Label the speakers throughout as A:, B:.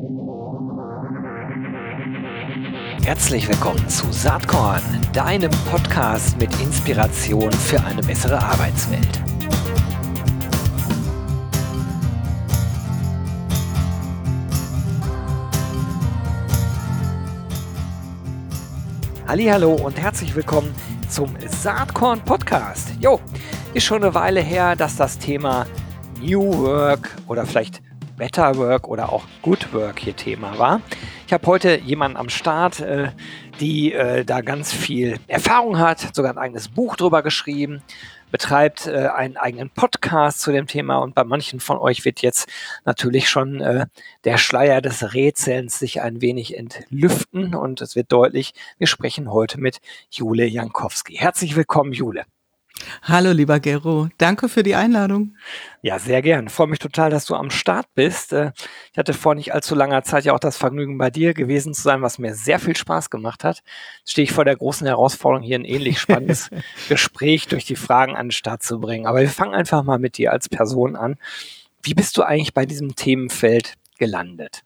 A: Herzlich willkommen zu Saatkorn, deinem Podcast mit Inspiration für eine bessere Arbeitswelt. Hallihallo und herzlich willkommen zum Saatkorn Podcast. Ist schon eine Weile her, dass das Thema New Work oder vielleicht Better Work oder auch Good Work hier Thema war. Ich habe heute jemanden am Start, die da ganz viel Erfahrung hat, sogar ein eigenes Buch drüber geschrieben, betreibt einen eigenen Podcast zu dem Thema und bei manchen von euch wird jetzt natürlich schon der Schleier des Rätselns sich ein wenig entlüften und es wird deutlich, wir sprechen heute mit Jule Jankowski. Herzlich willkommen, Jule.
B: Hallo, lieber Gero. Danke für die Einladung.
A: Ja, sehr gern. Ich freue mich total, dass du am Start bist. Ich hatte vor nicht allzu langer Zeit ja auch das Vergnügen, bei dir gewesen zu sein, was mir sehr viel Spaß gemacht hat. Jetzt stehe ich vor der großen Herausforderung, hier ein ähnlich spannendes Gespräch durch die Fragen an den Start zu bringen. Aber wir fangen einfach mal mit dir als Person an. Wie bist du eigentlich bei diesem Themenfeld gelandet?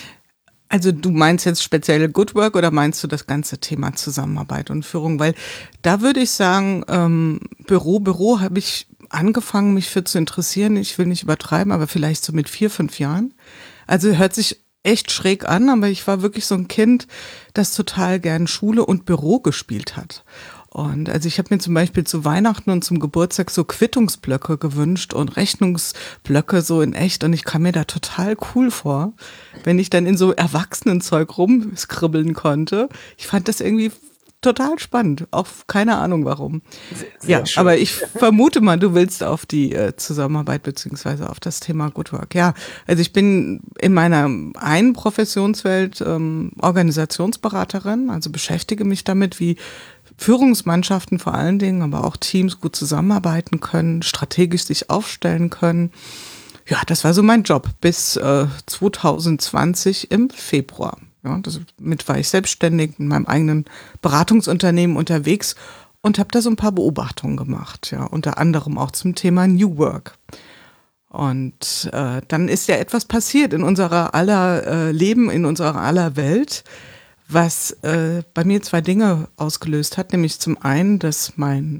B: Also du meinst jetzt speziell Good Work oder meinst du das ganze Thema Zusammenarbeit und Führung? Weil da würde ich sagen, Büro habe ich angefangen, mich für zu interessieren. Ich will nicht übertreiben, aber vielleicht so mit 4, 5 Jahren. Also hört sich echt schräg an, aber ich war wirklich so ein Kind, das total gern Schule und Büro gespielt hat. Und also ich habe mir zum Beispiel zu Weihnachten und zum Geburtstag so Quittungsblöcke gewünscht und Rechnungsblöcke so in echt. Und ich kam mir da total cool vor, wenn ich dann in so Erwachsenenzeug rumskribbeln konnte. Ich fand das irgendwie total spannend. Auch keine Ahnung warum. Sehr schön. Aber ich vermute mal, du willst auf die Zusammenarbeit beziehungsweise auf das Thema Good Work. Ja, also ich bin in meiner einen Professionswelt Organisationsberaterin, also beschäftige mich damit, wie Führungsmannschaften vor allen Dingen, aber auch Teams gut zusammenarbeiten können, strategisch sich aufstellen können. Ja, das war so mein Job bis 2020 im Februar. Ja, damit war ich selbstständig in meinem eigenen Beratungsunternehmen unterwegs und habe da so ein paar Beobachtungen gemacht, ja, unter anderem auch zum Thema New Work. Und dann ist ja etwas passiert in unserer aller Leben, in unserer aller Welt, was bei mir 2 Dinge ausgelöst hat, nämlich zum einen, dass mein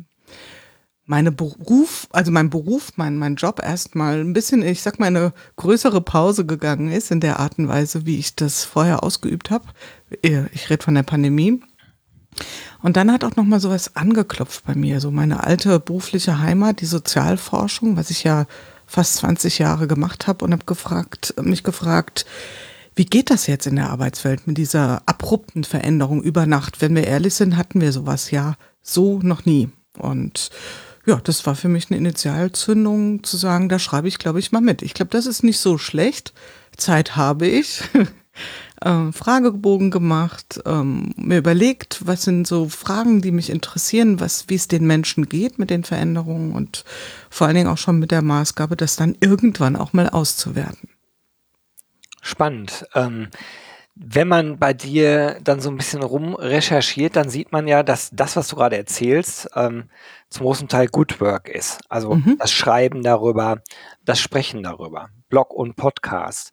B: Beruf, mein Job erstmal ein bisschen, ich sag mal, eine größere Pause gegangen ist in der Art und Weise, wie ich das vorher ausgeübt habe. Ich rede von der Pandemie. Und dann hat auch nochmal sowas angeklopft bei mir, so meine alte berufliche Heimat, die Sozialforschung, was ich ja fast 20 Jahre gemacht habe und habe mich gefragt, wie geht das jetzt in der Arbeitswelt mit dieser abrupten Veränderung über Nacht? Wenn wir ehrlich sind, hatten wir sowas ja so noch nie. Und ja, das war für mich eine Initialzündung zu sagen, da schreibe ich, glaube ich, mal mit. Ich glaube, das ist nicht so schlecht. Zeit habe ich. Fragebogen gemacht, mir überlegt, was sind so Fragen, die mich interessieren, wie es den Menschen geht mit den Veränderungen und vor allen Dingen auch schon mit der Maßgabe, das dann irgendwann auch mal auszuwerten.
A: Spannend. Wenn man bei dir dann so ein bisschen rumrecherchiert, dann sieht man ja, dass das, was du gerade erzählst, zum großen Teil Good Work ist. Also das Schreiben darüber, das Sprechen darüber, Blog und Podcast.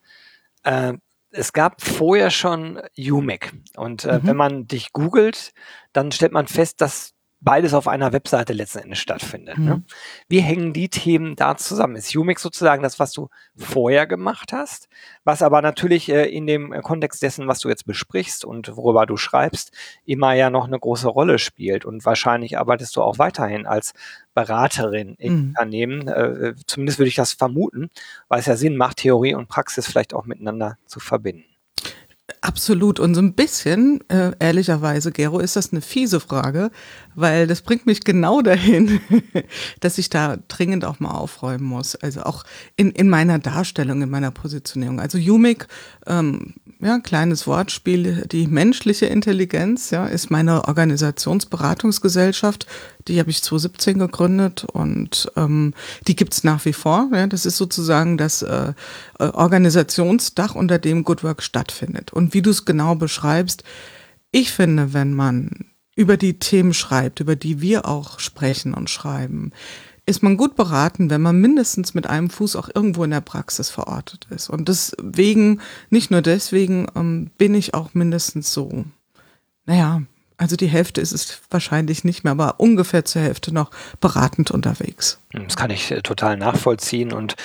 A: Es gab vorher schon UMIC und wenn man dich googelt, dann stellt man fest, dass beides auf einer Webseite letzten Endes stattfindet. Ne? Wie hängen die Themen da zusammen? Ist UMIC sozusagen das, was du vorher gemacht hast, was aber natürlich in dem Kontext dessen, was du jetzt besprichst und worüber du schreibst, immer ja noch eine große Rolle spielt und wahrscheinlich arbeitest du auch weiterhin als Beraterin in Unternehmen, zumindest würde ich das vermuten, weil es ja Sinn macht, Theorie und Praxis vielleicht auch miteinander zu verbinden.
B: Absolut. Und so ein bisschen, ehrlicherweise, Gero, ist das eine fiese Frage, weil das bringt mich genau dahin, dass ich da dringend auch mal aufräumen muss. Also auch in meiner Darstellung, in meiner Positionierung. Also UMIC, kleines Wortspiel, die menschliche Intelligenz, ja, ist meine Organisationsberatungsgesellschaft. Die habe ich 2017 gegründet und die gibt's nach wie vor. Ja, das ist sozusagen das Organisationsdach, unter dem Good Work stattfindet. Und wie du es genau beschreibst, ich finde, wenn man über die Themen schreibt, über die wir auch sprechen und schreiben, ist man gut beraten, wenn man mindestens mit einem Fuß auch irgendwo in der Praxis verortet ist. Und deswegen, nicht nur deswegen, bin ich auch mindestens so, naja, also die Hälfte ist es wahrscheinlich nicht mehr, aber ungefähr zur Hälfte noch beratend unterwegs.
A: Das kann ich total nachvollziehen und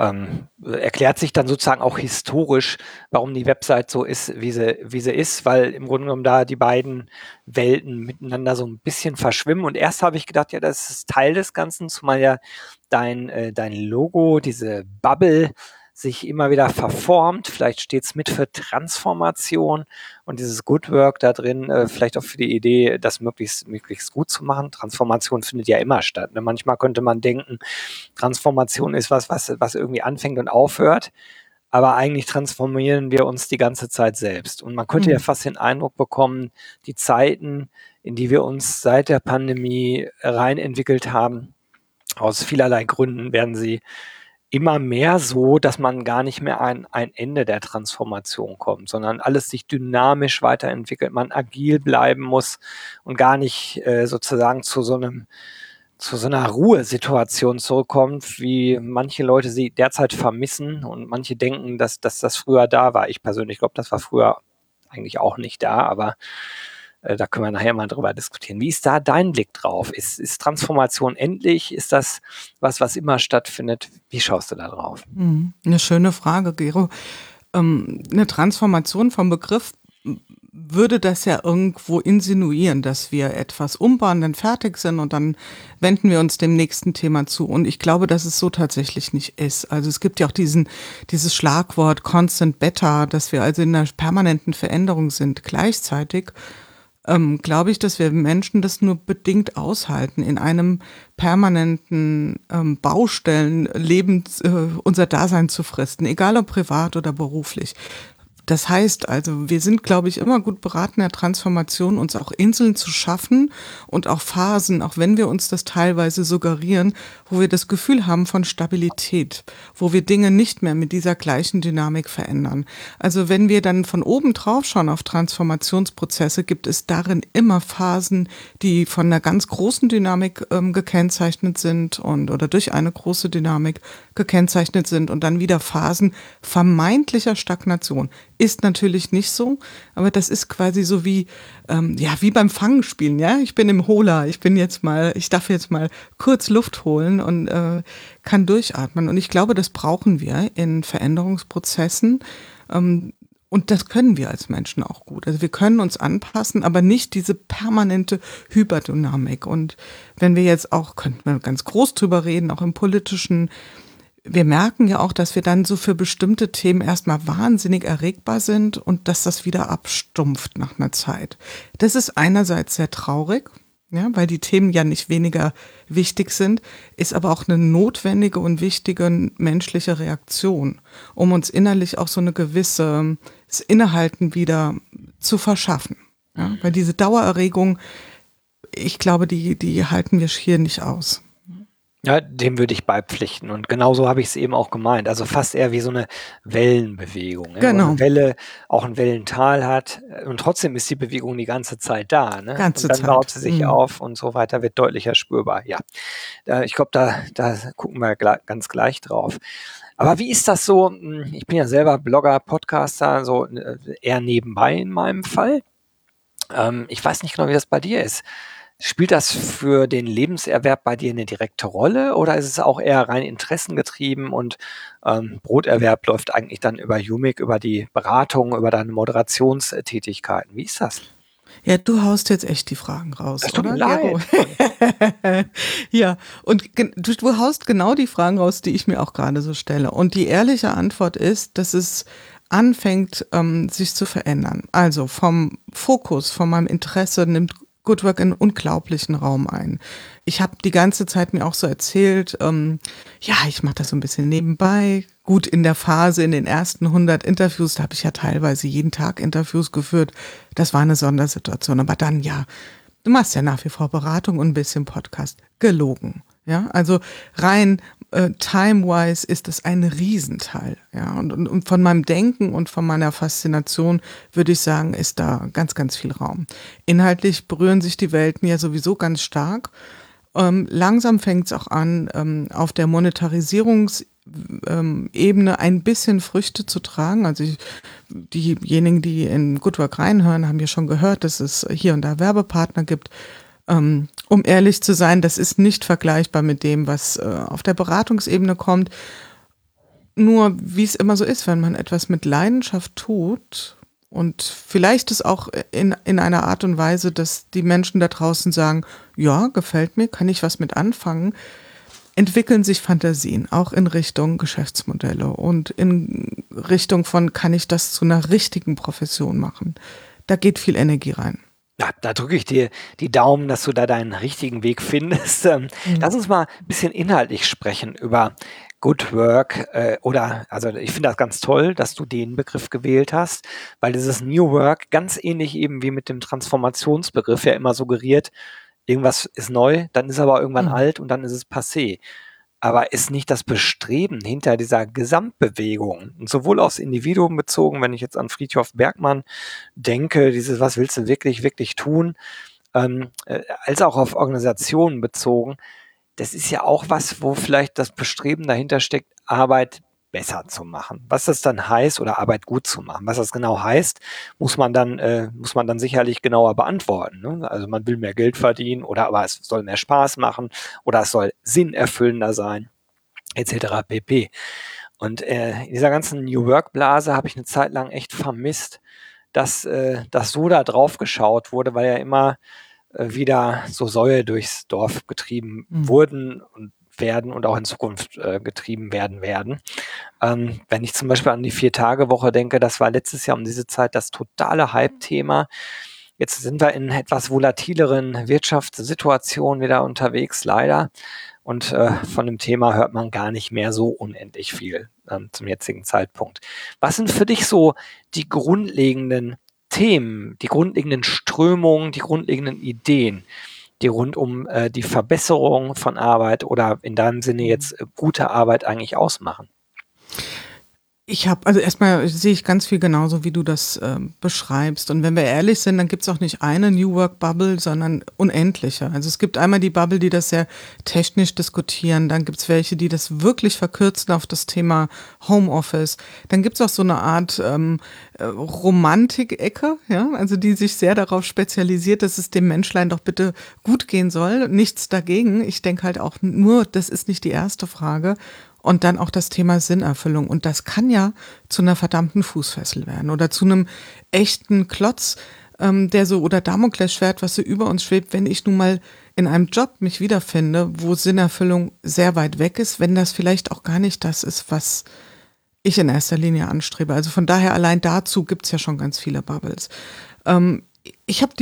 A: erklärt sich dann sozusagen auch historisch, warum die Website so ist, wie sie ist, weil im Grunde genommen da die beiden Welten miteinander so ein bisschen verschwimmen. Und erst habe ich gedacht, ja, das ist Teil des Ganzen, zumal ja dein Logo, diese Bubble, sich immer wieder verformt. Vielleicht steht es mit für Transformation und dieses Good Work da drin, vielleicht auch für die Idee, das möglichst gut zu machen. Transformation findet ja immer statt. Ne? Manchmal könnte man denken, Transformation ist was irgendwie anfängt und aufhört. Aber eigentlich transformieren wir uns die ganze Zeit selbst. Und man könnte ja fast den Eindruck bekommen, die Zeiten, in die wir uns seit der Pandemie rein entwickelt haben, aus vielerlei Gründen werden sie immer mehr so, dass man gar nicht mehr an ein Ende der Transformation kommt, sondern alles sich dynamisch weiterentwickelt, man agil bleiben muss und gar nicht sozusagen zu so einer Ruhesituation zurückkommt, wie manche Leute sie derzeit vermissen und manche denken, dass das früher da war. Ich persönlich glaube, das war früher eigentlich auch nicht da, aber da können wir nachher mal drüber diskutieren. Wie ist da dein Blick drauf? Ist Transformation endlich? Ist das was immer stattfindet? Wie schaust du da drauf?
B: Eine schöne Frage, Gero. Eine Transformation vom Begriff würde das ja irgendwo insinuieren, dass wir etwas umbauen, dann fertig sind und dann wenden wir uns dem nächsten Thema zu. Und ich glaube, dass es so tatsächlich nicht ist. Also es gibt ja auch dieses Schlagwort Constant Better, dass wir also in einer permanenten Veränderung sind. Gleichzeitig glaube ich, dass wir Menschen das nur bedingt aushalten, in einem permanenten Baustellenleben unser Dasein zu fristen, egal ob privat oder beruflich. Das heißt also, wir sind, glaube ich, immer gut beraten, der Transformation, uns auch Inseln zu schaffen und auch Phasen, auch wenn wir uns das teilweise suggerieren, wo wir das Gefühl haben von Stabilität, wo wir Dinge nicht mehr mit dieser gleichen Dynamik verändern. Also wenn wir dann von oben drauf schauen auf Transformationsprozesse, gibt es darin immer Phasen, die von einer ganz großen Dynamik gekennzeichnet sind oder durch eine große Dynamik gekennzeichnet sind und dann wieder Phasen vermeintlicher Stagnation. Ist natürlich nicht so, aber das ist quasi so wie beim Fangenspielen, ja. Ich bin im Holer, ich darf jetzt mal kurz Luft holen und kann durchatmen. Und ich glaube, das brauchen wir in Veränderungsprozessen. Und das können wir als Menschen auch gut. Also wir können uns anpassen, aber nicht diese permanente Hyperdynamik. Und wenn wir jetzt auch, könnten wir ganz groß drüber reden, auch im politischen, wir merken ja auch, dass wir dann so für bestimmte Themen erstmal wahnsinnig erregbar sind und dass das wieder abstumpft nach einer Zeit. Das ist einerseits sehr traurig, ja, weil die Themen ja nicht weniger wichtig sind, ist aber auch eine notwendige und wichtige menschliche Reaktion, um uns innerlich auch so eine gewisse Innehalten wieder zu verschaffen. Ja, weil diese Dauererregung, ich glaube, die halten wir hier nicht aus.
A: Ja, dem würde ich beipflichten. Und genauso habe ich es eben auch gemeint. Also fast eher wie so eine Wellenbewegung. Ne?
B: Genau.
A: Wo eine Welle auch ein Wellental hat. Und trotzdem ist die Bewegung die ganze Zeit da. Ne? Und dann baut sie sich auf und so weiter, wird deutlicher spürbar. Ja, ich glaube, da gucken wir ganz gleich drauf. Aber wie ist das so? Ich bin ja selber Blogger, Podcaster, so eher nebenbei in meinem Fall. Ich weiß nicht genau, wie das bei dir ist. Spielt das für den Lebenserwerb bei dir eine direkte Rolle oder ist es auch eher rein interessengetrieben und Broterwerb läuft eigentlich dann über Umig, über die Beratung, über deine Moderationstätigkeiten? Wie ist das?
B: Ja, du haust jetzt echt die Fragen raus,
A: Das tut
B: oder?
A: mir leid.
B: Ja, und du haust genau die Fragen raus, die ich mir auch gerade so stelle. Und die ehrliche Antwort ist, dass es anfängt, sich zu verändern. Also vom Fokus, von meinem Interesse nimmt Good Work einen unglaublichen Raum ein. Ich habe die ganze Zeit mir auch so erzählt, ich mache das so ein bisschen nebenbei. Gut, in der Phase, in den ersten 100 Interviews, da habe ich ja teilweise jeden Tag Interviews geführt. Das war eine Sondersituation. Aber dann, du machst ja nach wie vor Beratung und ein bisschen Podcast. Gelogen. Ja, also rein time-wise ist es ein Riesenteil. Ja, und von meinem Denken und von meiner Faszination würde ich sagen, ist da ganz, ganz viel Raum. Inhaltlich berühren sich die Welten ja sowieso ganz stark. Langsam fängt es auch an, auf der Monetarisierungsebene ein bisschen Früchte zu tragen. Also diejenigen, die in Good Work reinhören, haben ja schon gehört, dass es hier und da Werbepartner gibt. Um ehrlich zu sein, das ist nicht vergleichbar mit dem, was auf der Beratungsebene kommt. Nur wie es immer so ist, wenn man etwas mit Leidenschaft tut und vielleicht ist auch in einer Art und Weise, dass die Menschen da draußen sagen, ja, gefällt mir, kann ich was mit anfangen, entwickeln sich Fantasien, auch in Richtung Geschäftsmodelle und in Richtung von, kann ich das zu einer richtigen Profession machen? Da geht viel Energie rein.
A: Ja, da drücke ich dir die Daumen, dass du da deinen richtigen Weg findest. Lass uns mal ein bisschen inhaltlich sprechen über Good Work also ich finde das ganz toll, dass du den Begriff gewählt hast, weil dieses New Work ganz ähnlich eben wie mit dem Transformationsbegriff ja immer suggeriert, irgendwas ist neu, dann ist aber irgendwann alt und dann ist es passé. Aber ist nicht das Bestreben hinter dieser Gesamtbewegung, und sowohl aufs Individuum bezogen, wenn ich jetzt an Friedhof Bergmann denke, dieses was willst du wirklich, wirklich tun, als auch auf Organisationen bezogen, das ist ja auch was, wo vielleicht das Bestreben dahinter steckt, Arbeit besser zu machen. Was das dann heißt oder Arbeit gut zu machen, was das genau heißt, muss man dann sicherlich genauer beantworten. Ne? Also man will mehr Geld verdienen aber es soll mehr Spaß machen oder es soll sinnerfüllender sein, etc. pp. Und in dieser ganzen New Work Blase habe ich eine Zeit lang echt vermisst, dass so da drauf geschaut wurde, weil ja immer wieder so Säue durchs Dorf getrieben wurden und werden und auch in Zukunft getrieben werden. Wenn ich zum Beispiel an die 4-Tage-Woche denke, das war letztes Jahr um diese Zeit das totale Hype-Thema. Jetzt sind wir in etwas volatileren Wirtschaftssituationen wieder unterwegs, leider. Und von dem Thema hört man gar nicht mehr so unendlich viel zum jetzigen Zeitpunkt. Was sind für dich so die grundlegenden Themen, die grundlegenden Strömungen, die grundlegenden Ideen, die rund um die Verbesserung von Arbeit oder in deinem Sinne jetzt gute Arbeit eigentlich ausmachen?
B: Also erstmal sehe ich ganz viel genauso, wie du das beschreibst. Und wenn wir ehrlich sind, dann gibt es auch nicht eine New Work Bubble, sondern unendliche. Also es gibt einmal die Bubble, die das sehr technisch diskutieren. Dann gibt es welche, die das wirklich verkürzen auf das Thema Homeoffice. Dann gibt es auch so eine Art Romantik-Ecke, ja, also die sich sehr darauf spezialisiert, dass es dem Menschlein doch bitte gut gehen soll. Nichts dagegen. Ich denke halt auch nur, das ist nicht die erste Frage. Und dann auch das Thema Sinnerfüllung. Und das kann ja zu einer verdammten Fußfessel werden oder zu einem echten Klotz, oder Damoklesschwert, was so über uns schwebt, wenn ich nun mal in einem Job mich wiederfinde, wo Sinnerfüllung sehr weit weg ist, wenn das vielleicht auch gar nicht das ist, was ich in erster Linie anstrebe. Also von daher allein dazu gibt's ja schon ganz viele Bubbles. Ich habe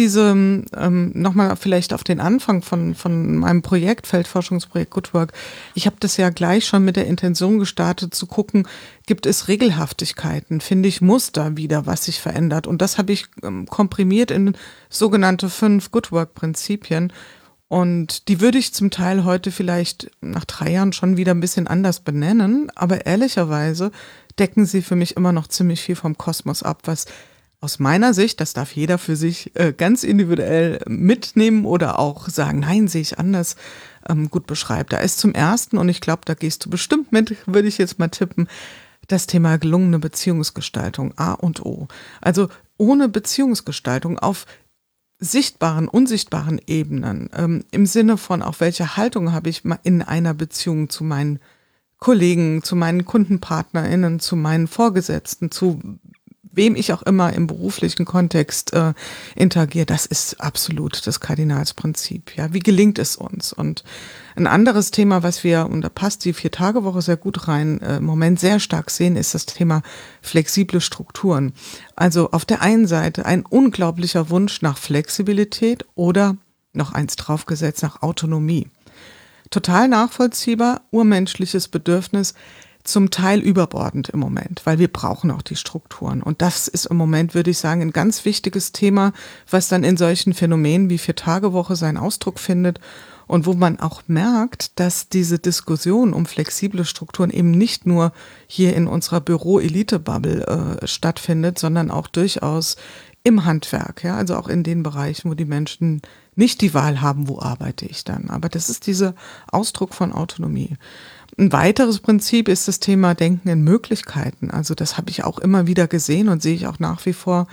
B: nochmal vielleicht auf den Anfang von meinem Projekt, Feldforschungsprojekt Good Work, ich habe das ja gleich schon mit der Intention gestartet, zu gucken, gibt es Regelhaftigkeiten, finde ich Muster wieder, was sich verändert. Und das habe ich komprimiert in sogenannte 5 Good Work-Prinzipien. Und die würde ich zum Teil heute vielleicht nach 3 Jahren schon wieder ein bisschen anders benennen. Aber ehrlicherweise decken sie für mich immer noch ziemlich viel vom Kosmos ab, was aus meiner Sicht, das darf jeder für sich ganz individuell mitnehmen oder auch sagen, nein, sehe ich anders, gut beschreibt. Da ist zum Ersten, und ich glaube, da gehst du bestimmt mit, würde ich jetzt mal tippen, das Thema gelungene Beziehungsgestaltung, A und O. Also ohne Beziehungsgestaltung auf sichtbaren, unsichtbaren Ebenen, im Sinne von auch welche Haltung habe ich in einer Beziehung zu meinen Kollegen, zu meinen KundenpartnerInnen, zu meinen Vorgesetzten, zu wem ich auch immer im beruflichen Kontext interagiere, das ist absolut das Kardinalsprinzip. Ja, wie gelingt es uns? Und ein anderes Thema, und da passt die 4-Tage-Woche sehr gut rein, im Moment sehr stark sehen, ist das Thema flexible Strukturen. Also auf der einen Seite ein unglaublicher Wunsch nach Flexibilität oder noch eins draufgesetzt nach Autonomie. Total nachvollziehbar, urmenschliches Bedürfnis, zum Teil überbordend im Moment, weil wir brauchen auch die Strukturen. Und das ist im Moment, würde ich sagen, ein ganz wichtiges Thema, was dann in solchen Phänomenen wie 4-Tage-Woche seinen Ausdruck findet und wo man auch merkt, dass diese Diskussion um flexible Strukturen eben nicht nur hier in unserer Büro-Elite-Bubble stattfindet, sondern auch durchaus im Handwerk, ja, also auch in den Bereichen, wo die Menschen nicht die Wahl haben, wo arbeite ich dann. Aber das ist dieser Ausdruck von Autonomie. Ein weiteres Prinzip ist das Thema Denken in Möglichkeiten. Also das habe ich auch immer wieder gesehen und sehe ich auch nach wie vor,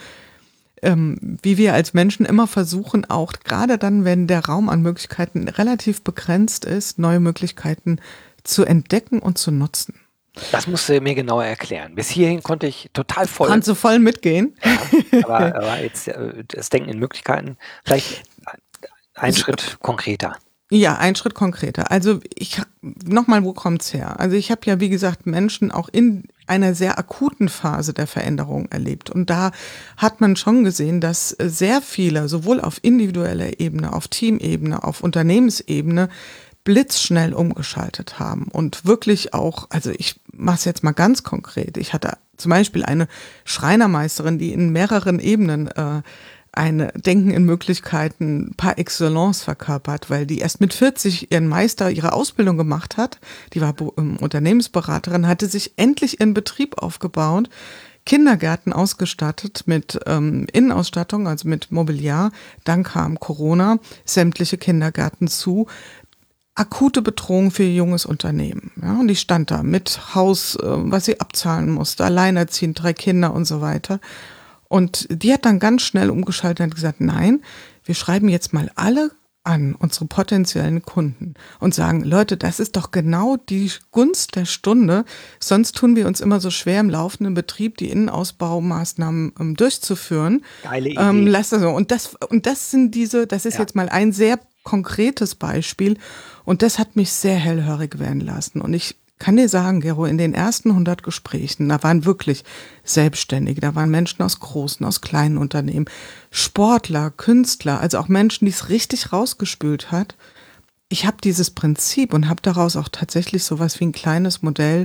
B: wie wir als Menschen immer versuchen, auch gerade dann, wenn der Raum an Möglichkeiten relativ begrenzt ist, neue Möglichkeiten zu entdecken und zu nutzen.
A: Das musst du mir genauer erklären. Bis hierhin konnte ich total folgen.
B: Kannst du voll mitgehen?
A: Ja, aber jetzt das Denken in Möglichkeiten, vielleicht ein Schritt konkreter.
B: Ja, ein Schritt konkreter. Also nochmal, wo kommt's her? Also ich habe ja, wie gesagt, Menschen auch in einer sehr akuten Phase der Veränderung erlebt. Und da hat man schon gesehen, dass sehr viele, sowohl auf individueller Ebene, auf Teamebene, auf Unternehmensebene, blitzschnell umgeschaltet haben und wirklich auch, also ich mache es jetzt mal ganz konkret. Ich hatte zum Beispiel eine Schreinermeisterin, die in mehreren Ebenen eine Denken in Möglichkeiten par excellence verkörpert, weil die erst mit 40 ihren Meister, ihre Ausbildung gemacht hat. Die war Unternehmensberaterin, hatte sich endlich ihren Betrieb aufgebaut, Kindergärten ausgestattet mit Innenausstattung, also mit Mobiliar. Dann kam Corona, sämtliche Kindergärten zu. Akute Bedrohung für ihr junges Unternehmen. Ja, und die stand da mit Haus, was sie abzahlen musste, alleinerziehend, 3 Kinder und so weiter. Und die hat dann ganz schnell umgeschaltet und gesagt, nein, wir schreiben jetzt mal alle an, unsere potenziellen Kunden, und sagen, Leute, das ist doch genau die Gunst der Stunde, sonst tun wir uns immer so schwer, im laufenden Betrieb die Innenausbaumaßnahmen durchzuführen.
A: Geile Idee.
B: Und das sind das ist jetzt mal ein sehr konkretes Beispiel, und das hat mich sehr hellhörig werden lassen. Und ich kann dir sagen, Gero, in den ersten 100 Gesprächen, da waren wirklich Selbstständige, da waren Menschen aus großen, aus kleinen Unternehmen, Sportler, Künstler, also auch Menschen, die es richtig rausgespült hat. Ich habe dieses Prinzip und habe daraus auch tatsächlich sowas wie ein kleines Modell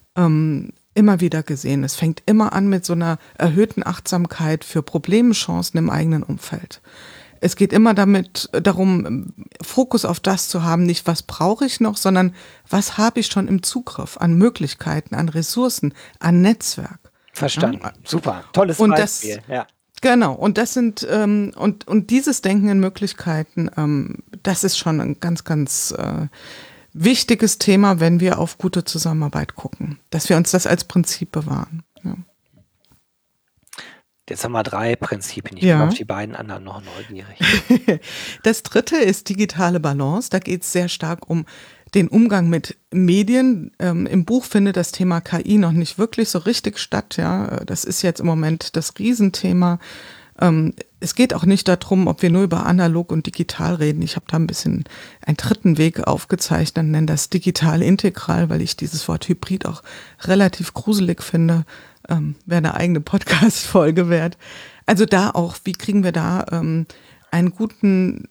B: immer wieder gesehen. Es fängt immer an mit so einer erhöhten Achtsamkeit für Probleme, Chancen im eigenen Umfeld. Es geht immer darum, Fokus auf das zu haben, nicht was brauche ich noch, sondern was habe ich schon im Zugriff an Möglichkeiten, an Ressourcen, an Netzwerk.
A: Verstanden. Ja? Super. Tolles
B: und
A: Beispiel. Ja.
B: Genau. Und das sind, und dieses Denken in Möglichkeiten, das ist schon ein ganz, ganz wichtiges Thema, wenn wir auf gute Zusammenarbeit gucken, dass wir uns das als Prinzip bewahren. Ja.
A: Jetzt haben wir 3 Prinzipien. Ich bin auf die beiden anderen noch neugierig.
B: Das dritte ist digitale Balance. Da geht es sehr stark um den Umgang mit Medien. Im Buch findet das Thema KI noch nicht wirklich so richtig statt. Ja, das ist jetzt im Moment das Riesenthema. Es geht auch nicht darum, ob wir nur über analog und digital reden. Ich habe da ein bisschen einen dritten Weg aufgezeichnet, nenne das digital integral, weil ich dieses Wort Hybrid auch relativ gruselig finde. Wäre eine eigene Podcast-Folge wert. Also da auch, wie kriegen wir da einen guten,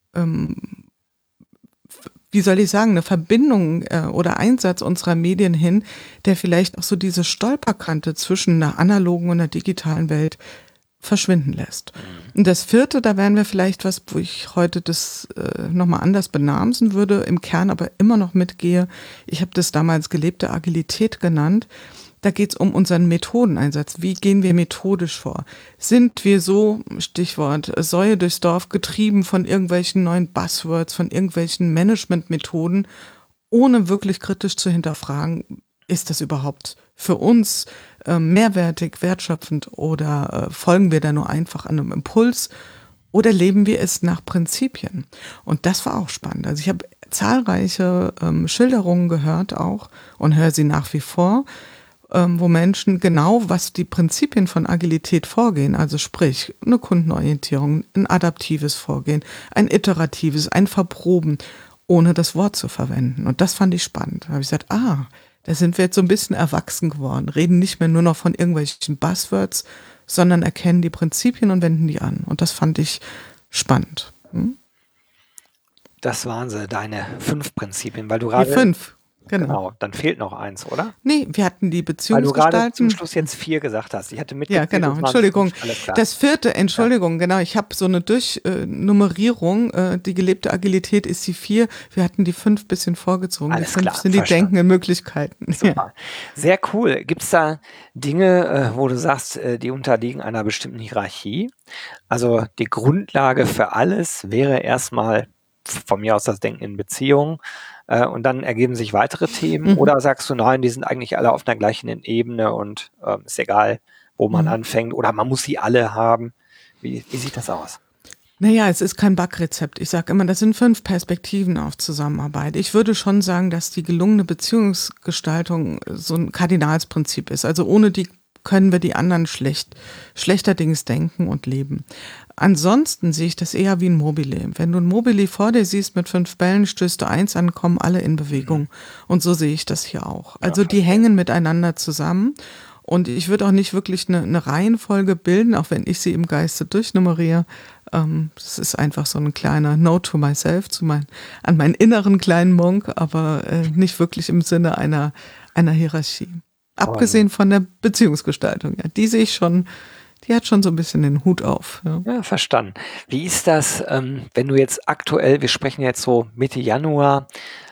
B: wie soll ich sagen, eine Verbindung oder Einsatz unserer Medien hin, der vielleicht auch so diese Stolperkante zwischen einer analogen und einer digitalen Welt verschwinden lässt. Und das vierte, da wären wir vielleicht was, wo ich heute das nochmal anders benamsen würde, im Kern aber immer noch mitgehe. Ich habe das damals gelebte Agilität genannt. Da geht es um unseren Methodeneinsatz. Wie gehen wir methodisch vor? Sind wir so, Stichwort, Säue durchs Dorf, getrieben von irgendwelchen neuen Buzzwords, von irgendwelchen Managementmethoden, ohne wirklich kritisch zu hinterfragen, ist das überhaupt für uns mehrwertig, wertschöpfend, oder folgen wir da nur einfach einem Impuls, oder leben wir es nach Prinzipien? Und das war auch spannend. Also ich habe zahlreiche Schilderungen gehört auch und höre sie nach wie vor, wo Menschen genau, was die Prinzipien von Agilität vorgehen, also sprich eine Kundenorientierung, ein adaptives Vorgehen, ein iteratives, ein Verproben, ohne das Wort zu verwenden. Und das fand ich spannend. Da habe ich gesagt, da sind wir jetzt so ein bisschen erwachsen geworden, reden nicht mehr nur noch von irgendwelchen Buzzwords, sondern erkennen die Prinzipien und wenden die an. Und das fand ich spannend.
A: Das waren sie, deine 5 Prinzipien, weil du gerade...
B: Die 5. Genau.
A: Genau, dann fehlt noch eins, oder?
B: Nee, wir hatten die
A: Weil du gerade zum
B: Beziehungsgestalten.
A: Schluss jetzt 4 gesagt hast. Ich hatte
B: Ja,
A: mitgezählt,
B: genau,
A: es waren 5.
B: Entschuldigung.
A: Alles klar.
B: Das vierte,
A: Ja,
B: Entschuldigung, genau, ich habe so eine Durchnummerierung. Die gelebte Agilität ist die 4. Wir hatten die 5 bisschen vorgezogen. Die
A: alles
B: 5
A: klar,
B: sind die
A: verstanden.
B: denkenden Möglichkeiten. Ja.
A: Super. Sehr cool. Gibt's da Dinge, wo du sagst, die unterliegen einer bestimmten Hierarchie? Also die Grundlage für alles wäre erstmal von mir aus das Denken in Beziehungen, und dann ergeben sich weitere Themen.
B: Mhm.
A: Oder sagst du, nein, die sind eigentlich alle auf einer gleichen Ebene und ist egal, wo man
B: Mhm.
A: anfängt, oder man muss sie alle haben. Wie sieht das aus?
B: Naja, es ist kein Backrezept. Ich sage immer, das sind 5 Perspektiven auf Zusammenarbeit. Ich würde schon sagen, dass die gelungene Beziehungsgestaltung so ein Kardinalsprinzip ist. Also ohne die können wir die anderen schlechterdings denken und leben. Ansonsten sehe ich das eher wie ein Mobile. Wenn du ein Mobile vor dir siehst mit 5 Bällen, stößt du eins an, kommen alle in
A: Mhm.
B: Bewegung. Und so sehe ich das hier auch.
A: Ja,
B: Also die
A: verstehe.
B: hängen miteinander zusammen. Und ich würde auch nicht wirklich eine Reihenfolge bilden, auch wenn ich sie im Geiste durchnummeriere. Das ist einfach so ein kleiner Note to myself, an meinen inneren kleinen Monk, aber nicht wirklich im Sinne einer Hierarchie.
A: Und,
B: Abgesehen von der Beziehungsgestaltung, ja, die sehe ich schon, die hat schon so ein bisschen den Hut auf. Ja.
A: ja, verstanden. Wie ist das, wenn du jetzt aktuell, wir sprechen jetzt so Mitte Januar,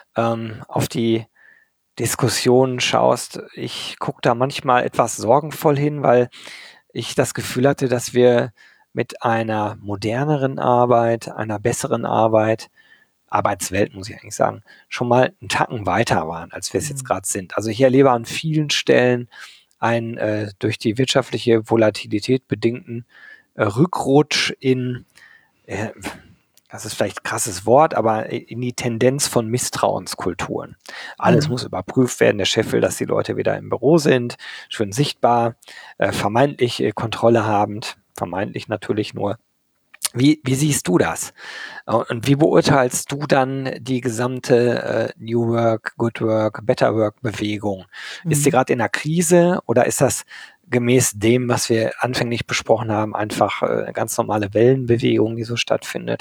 A: auf die Diskussionen schaust? Ich gucke da manchmal etwas sorgenvoll hin, weil ich das Gefühl hatte, dass wir mit einer moderneren Arbeit, einer besseren Arbeit, Arbeitswelt muss ich eigentlich sagen, schon mal einen Tacken weiter waren, als wir es jetzt gerade sind. Also ich erlebe an vielen Stellen einen durch die wirtschaftliche Volatilität bedingten Rückrutsch in, äh, das ist vielleicht ein krasses Wort, aber in die Tendenz von Misstrauenskulturen. Alles
B: Mhm.
A: muss überprüft werden. Der Chef will, dass die Leute wieder im Büro sind, schön sichtbar, vermeintlich Kontrolle habend, vermeintlich natürlich nur. Wie siehst du das? Und wie beurteilst du dann die gesamte New Work, Good Work, Better Work Bewegung? Ist sie
B: Mhm.
A: gerade in einer Krise oder ist das gemäß dem, was wir anfänglich besprochen haben, einfach eine ganz normale Wellenbewegung, die so stattfindet?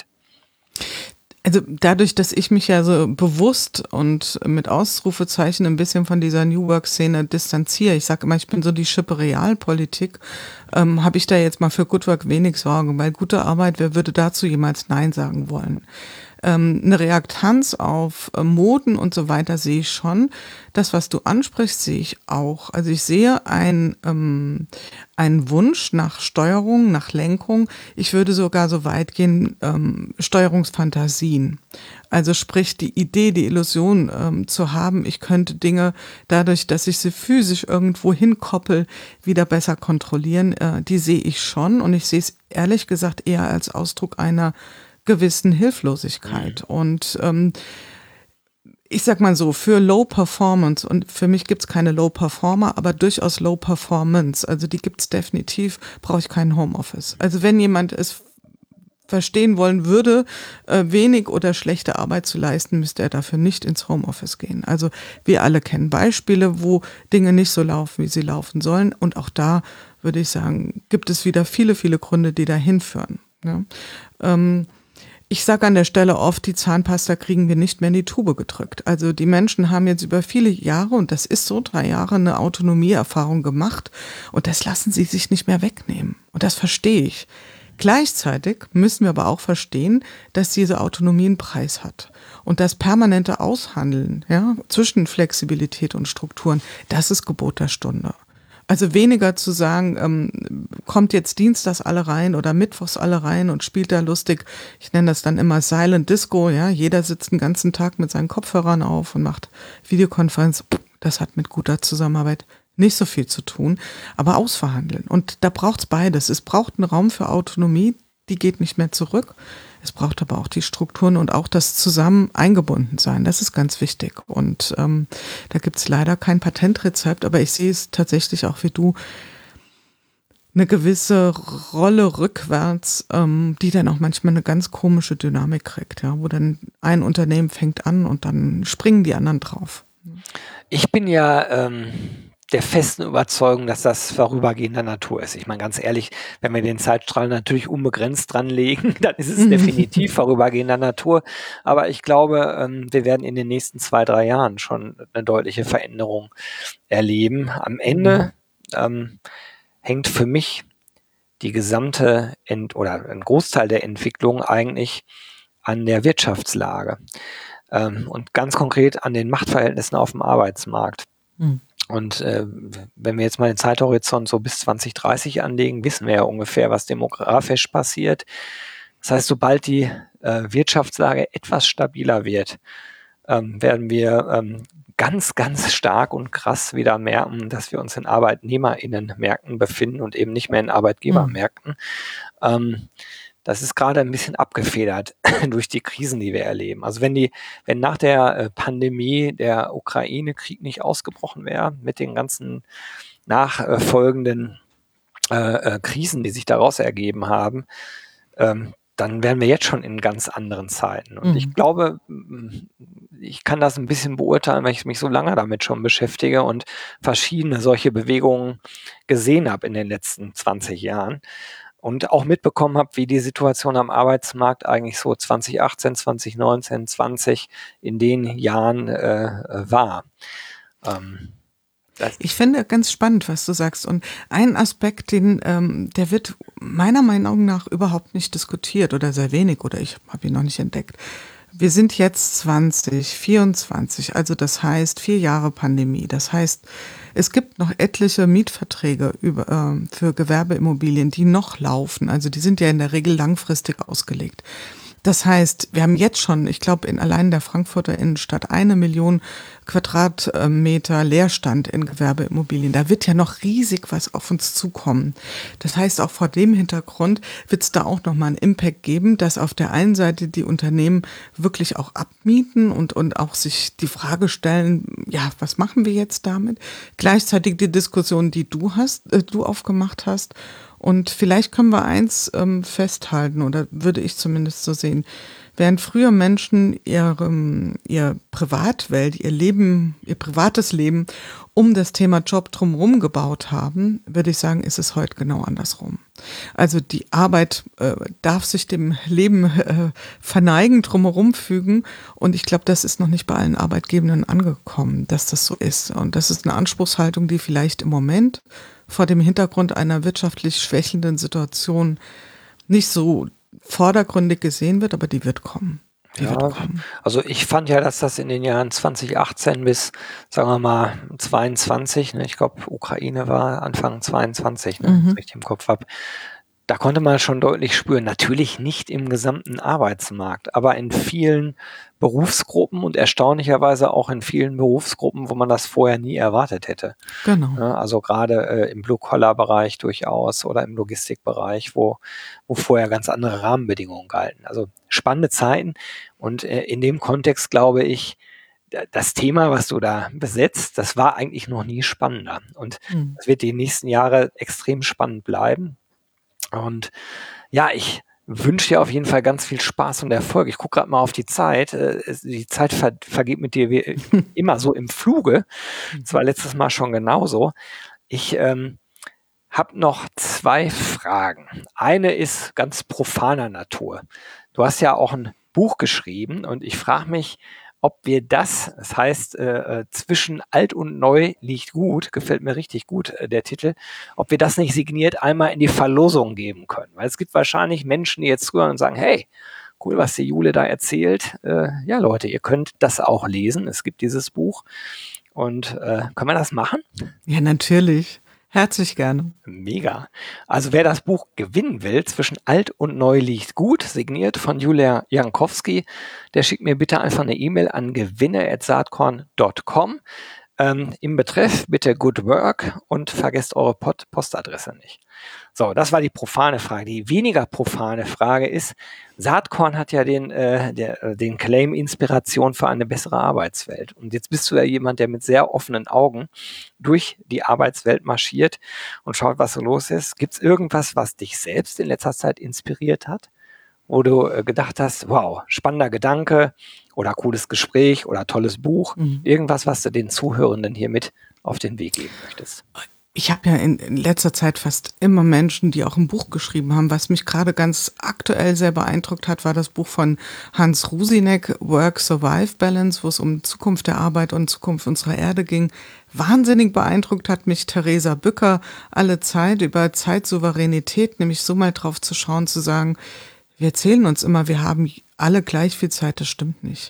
B: Also dadurch, dass ich mich ja so bewusst und mit Ausrufezeichen ein bisschen von dieser New Work-Szene distanziere, ich sage immer, ich bin so die Schippe Realpolitik, habe ich da jetzt mal für Good Work wenig Sorgen, weil gute Arbeit, wer würde dazu jemals Nein sagen wollen? Eine Reaktanz auf Moden und so weiter sehe ich schon. Das, was du ansprichst, sehe ich auch. Also ich sehe einen Wunsch nach Steuerung, nach Lenkung. Ich würde sogar so weit gehen, Steuerungsfantasien. Also sprich die Idee, die Illusion zu haben, ich könnte Dinge dadurch, dass ich sie physisch irgendwo hinkoppel, wieder besser kontrollieren, die sehe ich schon. Und ich sehe es ehrlich gesagt eher als Ausdruck einer gewissen Hilflosigkeit.
A: Mhm.
B: Und ich sag mal so, für Low Performance, und für mich gibt's keine Low Performer, aber durchaus Low Performance, also die gibt's definitiv, brauche ich kein Homeoffice. Also wenn jemand es verstehen wollen würde, wenig oder schlechte Arbeit zu leisten, müsste er dafür nicht ins Homeoffice gehen. Also wir alle kennen Beispiele, wo Dinge nicht so laufen, wie sie laufen sollen. Und auch da würde ich sagen, gibt es wieder viele, viele Gründe, die da hinführen. Ja. Ich sage an der Stelle oft, die Zahnpasta kriegen wir nicht mehr in die Tube gedrückt. Also die Menschen haben jetzt über viele Jahre, und das ist so, 3 Jahre, eine Autonomieerfahrung gemacht. Und das lassen sie sich nicht mehr wegnehmen. Und das verstehe ich. Gleichzeitig müssen wir aber auch verstehen, dass diese Autonomie einen Preis hat. Und das permanente Aushandeln, ja, zwischen Flexibilität und Strukturen, das ist Gebot der Stunde. Also weniger zu sagen, kommt jetzt dienstags alle rein oder mittwochs alle rein und spielt da lustig. Ich nenne das dann immer Silent Disco. Ja, jeder sitzt den ganzen Tag mit seinen Kopfhörern auf und macht Videokonferenz. Das hat mit guter Zusammenarbeit nicht so viel zu tun, aber ausverhandeln. Und da braucht's beides. Es braucht einen Raum für Autonomie, die geht nicht mehr zurück. Es braucht aber auch die Strukturen und auch das zusammen eingebunden sein. Das ist ganz wichtig. Und da gibt's leider kein Patentrezept, aber ich sehe es tatsächlich auch wie du, eine gewisse Rolle rückwärts, die dann auch manchmal eine ganz komische Dynamik kriegt, ja, wo dann ein Unternehmen fängt an und dann springen die anderen drauf.
A: Ich bin ja der festen Überzeugung, dass das vorübergehender Natur ist. Ich meine, ganz ehrlich, wenn wir den Zeitstrahl natürlich unbegrenzt dranlegen, dann ist es definitiv vorübergehender Natur. Aber ich glaube, wir werden in den nächsten 2-3 Jahren schon eine deutliche Veränderung erleben. Am Ende hängt für mich die gesamte oder ein Großteil der Entwicklung eigentlich an der Wirtschaftslage und ganz konkret an den Machtverhältnissen auf dem Arbeitsmarkt. Und wenn wir jetzt mal den Zeithorizont so bis 2030 anlegen, wissen wir ja ungefähr, was demografisch passiert. Das heißt, sobald die Wirtschaftslage etwas stabiler wird, werden wir ganz, ganz stark und krass wieder merken, dass wir uns in ArbeitnehmerInnen-Märkten befinden und eben nicht mehr in Arbeitgebermärkten. Das ist gerade ein bisschen abgefedert durch die Krisen, die wir erleben. Also wenn nach der Pandemie der Ukraine-Krieg nicht ausgebrochen wäre, mit den ganzen nachfolgenden Krisen, die sich daraus ergeben haben, dann wären wir jetzt schon in ganz anderen Zeiten. Und ich glaube, ich kann das ein bisschen beurteilen, weil ich mich so lange damit schon beschäftige und verschiedene solche Bewegungen gesehen habe in den letzten 20 Jahren. Und auch mitbekommen habe, wie die Situation am Arbeitsmarkt eigentlich so 2018, 2019, 20 in den Jahren war.
B: Ich finde ganz spannend, was du sagst. Und ein Aspekt, der wird meiner Meinung nach überhaupt nicht diskutiert oder sehr wenig, oder ich habe ihn noch nicht entdeckt. Wir sind jetzt 2024, also das heißt 4 Jahre Pandemie. Das heißt, es gibt noch etliche Mietverträge für Gewerbeimmobilien, die noch laufen. Also die sind ja in der Regel langfristig ausgelegt. Das heißt, wir haben jetzt schon, ich glaube, allein der Frankfurter Innenstadt 1 Million Quadratmeter Leerstand in Gewerbeimmobilien. Da wird ja noch riesig was auf uns zukommen. Das heißt, auch vor dem Hintergrund wird es da auch nochmal einen Impact geben, dass auf der einen Seite die Unternehmen wirklich auch abmieten und auch sich die Frage stellen, ja, was machen wir jetzt damit? Gleichzeitig die Diskussion, die du aufgemacht hast. Und vielleicht können wir eins festhalten, oder würde ich zumindest so sehen. Während früher Menschen ihr Privatwelt, ihr privates Leben um das Thema Job drumherum gebaut haben, würde ich sagen, ist es heute genau andersrum. Also die Arbeit darf sich dem Leben verneigen, drumherum fügen. Und ich glaube, das ist noch nicht bei allen Arbeitgebenden angekommen, dass das so ist. Und das ist eine Anspruchshaltung, die vielleicht im Moment vor dem Hintergrund einer wirtschaftlich schwächelnden Situation nicht so vordergründig gesehen wird, aber die wird kommen.
A: Also ich fand ja, dass das in den Jahren 2018 bis, sagen wir mal, 22, ne, ich glaube, Ukraine war Anfang 22, ne, wenn ich es richtig im Kopf habe, da konnte man schon deutlich spüren, natürlich nicht im gesamten Arbeitsmarkt, aber in vielen Berufsgruppen und erstaunlicherweise auch in vielen Berufsgruppen, wo man das vorher nie erwartet hätte.
B: Genau.
A: Ja, also gerade im Blue-Collar-Bereich durchaus oder im Logistikbereich, wo vorher ganz andere Rahmenbedingungen galten. Also spannende Zeiten und in dem Kontext glaube ich, das Thema, was du da besetzt, das war eigentlich noch nie spannender und es wird die nächsten Jahre extrem spannend bleiben. Und ja, ich wünsche dir auf jeden Fall ganz viel Spaß und Erfolg. Ich gucke gerade mal auf die Zeit. Die Zeit vergeht mit dir wie immer so im Fluge. Das war letztes Mal schon genauso. Ich habe noch 2 Fragen. Eine ist ganz profaner Natur. Du hast ja auch ein Buch geschrieben und ich frage mich, ob wir das heißt, zwischen alt und neu liegt gut, gefällt mir richtig gut, der Titel, ob wir das nicht signiert einmal in die Verlosung geben können. Weil es gibt wahrscheinlich Menschen, die jetzt zuhören und sagen, hey, cool, was die Jule da erzählt. Ja, Leute, ihr könnt das auch lesen. Es gibt dieses Buch. Und können wir das machen?
B: Ja, natürlich. Herzlich gerne.
A: Mega. Also wer das Buch gewinnen will, zwischen alt und neu liegt gut, signiert von Julia Jankowski, der schickt mir bitte einfach eine E-Mail an gewinne@saatkorn.com. Im Betreff bitte Good Work und vergesst eure Postadresse nicht. So, das war die profane Frage. Die weniger profane Frage ist, Saatkorn hat ja den Claim Inspiration für eine bessere Arbeitswelt. Und jetzt bist du ja jemand, der mit sehr offenen Augen durch die Arbeitswelt marschiert und schaut, was so los ist. Gibt es irgendwas, was dich selbst in letzter Zeit inspiriert hat? Wo du gedacht hast, wow, spannender Gedanke oder cooles Gespräch oder tolles Buch. Irgendwas, was du den Zuhörenden hier mit auf den Weg geben möchtest?
B: Ich habe ja in letzter Zeit fast immer Menschen, die auch ein Buch geschrieben haben. Was mich gerade ganz aktuell sehr beeindruckt hat, war das Buch von Hans Rusinek, Work-Survive-Balance, wo es um Zukunft der Arbeit und Zukunft unserer Erde ging. Wahnsinnig beeindruckt hat mich Theresa Bücker alle Zeit über Zeitsouveränität, nämlich so mal drauf zu schauen, zu sagen, wir erzählen uns immer, wir haben alle gleich viel Zeit, das stimmt nicht.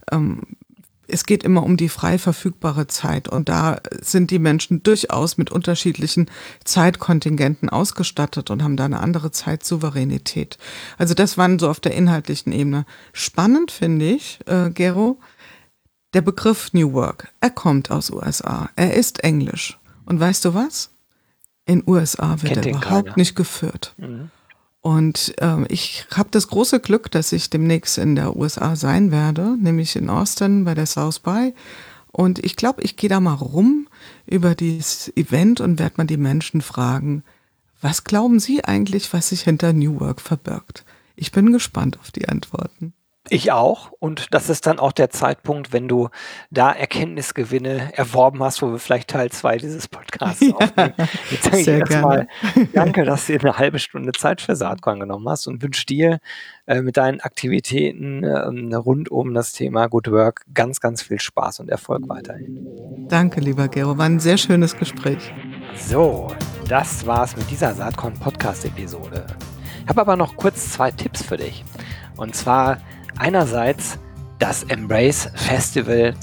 B: Es geht immer um die frei verfügbare Zeit und da sind die Menschen durchaus mit unterschiedlichen Zeitkontingenten ausgestattet und haben da eine andere Zeitsouveränität. Also das waren so auf der inhaltlichen Ebene. Spannend finde ich, Gero, der Begriff New Work. Er kommt aus USA, er ist Englisch. Und weißt du was? In USA wird er überhaupt nicht geführt. Mhm. Und ich habe das große Glück, dass ich demnächst in der USA sein werde, nämlich in Austin bei der South by. Und ich glaube, ich gehe da mal rum über dieses Event und werde mal die Menschen fragen, was glauben Sie eigentlich, was sich hinter New Work verbirgt? Ich bin gespannt auf die Antworten.
A: Ich auch. Und das ist dann auch der Zeitpunkt, wenn du da Erkenntnisgewinne erworben hast, wo wir vielleicht Teil 2 dieses Podcasts aufnehmen. Jetzt sage ich erstmal danke, dass du dir eine halbe Stunde Zeit für Saatkorn genommen hast und wünsche dir mit deinen Aktivitäten rund um das Thema Good Work ganz, ganz viel Spaß und Erfolg weiterhin.
B: Danke, lieber Gero. War ein sehr schönes Gespräch.
A: So, das war's mit dieser Saatkorn-Podcast-Episode. Ich habe aber noch kurz 2 Tipps für dich. Und zwar einerseits das Embrace Festival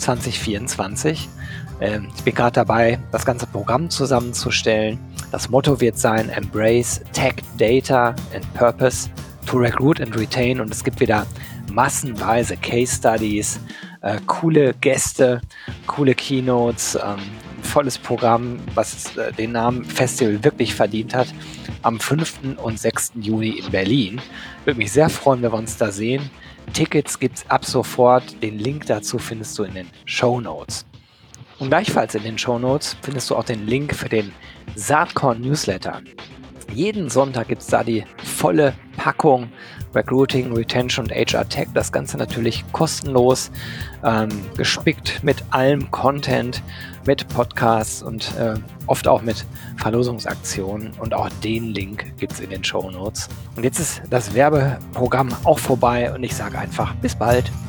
A: 2024. Ich bin gerade dabei, das ganze Programm zusammenzustellen. Das Motto wird sein: Embrace Tech, Data and Purpose to Recruit and Retain. Und es gibt wieder massenweise Case Studies, coole Gäste, coole Keynotes, ein volles Programm, was den Namen Festival wirklich verdient hat. Am 5. und 6. Juni in Berlin. Würde mich sehr freuen, wenn wir uns da sehen. Tickets gibt's ab sofort. Den Link dazu findest du in den Shownotes. Und gleichfalls in den Shownotes findest du auch den Link für den Saatkorn Newsletter. Jeden Sonntag gibt's da die volle Packung Recruiting, Retention und HR Tech. Das Ganze natürlich kostenlos, gespickt mit allem Content, mit Podcasts und oft auch mit Verlosungsaktionen. Und auch den Link gibt's in den Shownotes. Und jetzt ist das Werbeprogramm auch vorbei und ich sage einfach bis bald.